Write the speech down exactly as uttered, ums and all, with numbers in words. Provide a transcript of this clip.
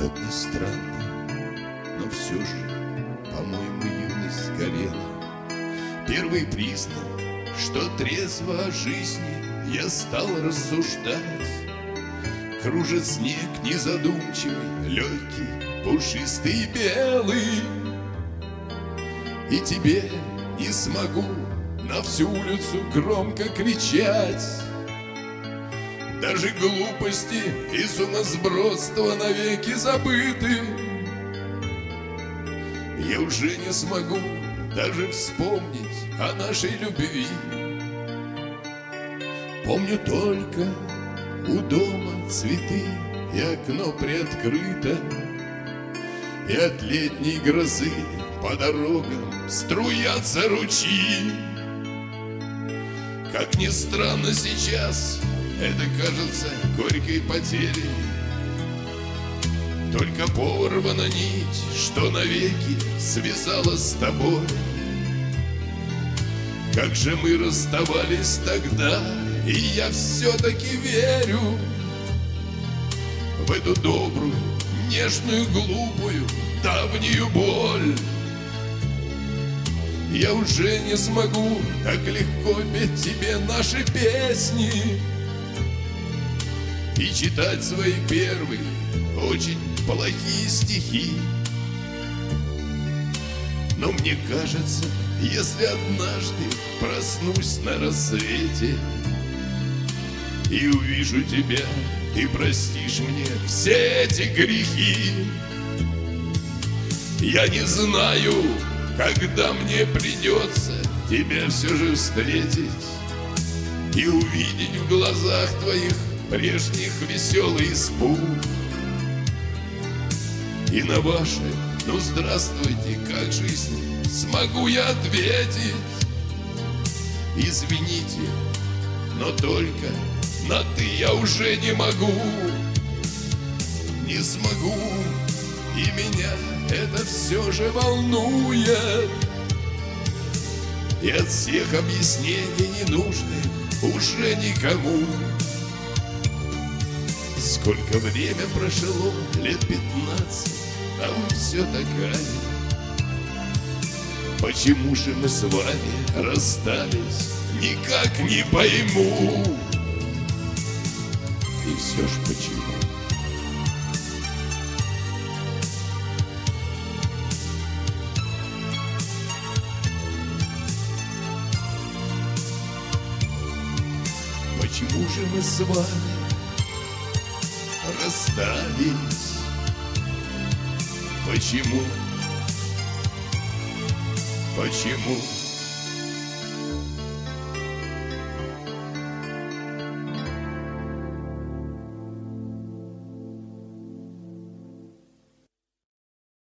Как ни странно, но все же, по-моему, юность сгорела. Первый признак, что трезво о жизни я стал рассуждать. Кружит снег незадумчивый, легкий, пушистый и белый. И тебе не смогу на всю улицу громко кричать. Даже глупости и сумасбродство навеки забыты. Я уже не смогу даже вспомнить о нашей любви. Помню только у дома цветы, и окно приоткрыто, и от летней грозы по дорогам струятся ручьи. Как ни странно сейчас, это кажется горькой потерей. Только порвана нить, что навеки связала с тобой. Как же мы расставались тогда, и я все-таки верю в эту добрую, нежную, глупую, давнюю боль. Я уже не смогу так легко петь тебе наши песни и читать свои первые, очень плохие стихи. Но мне кажется, если однажды проснусь на рассвете и увижу тебя, ты простишь мне все эти грехи. Я не знаю, когда мне придется тебя все же встретить и увидеть в глазах твоих прежних веселый испуг. И на ваше «ну здравствуйте, как жизнь?» смогу я ответить: извините, но только на «ты» я уже не могу. Не смогу, и меня это все же волнует. И от всех объяснений ненужных уже никому. Сколько время прошло, лет пятнадцать, а вы все такая. Почему же мы с вами расстались, никак не пойму. И все ж почему? Почему же мы с вами расстались? Почему? Почему?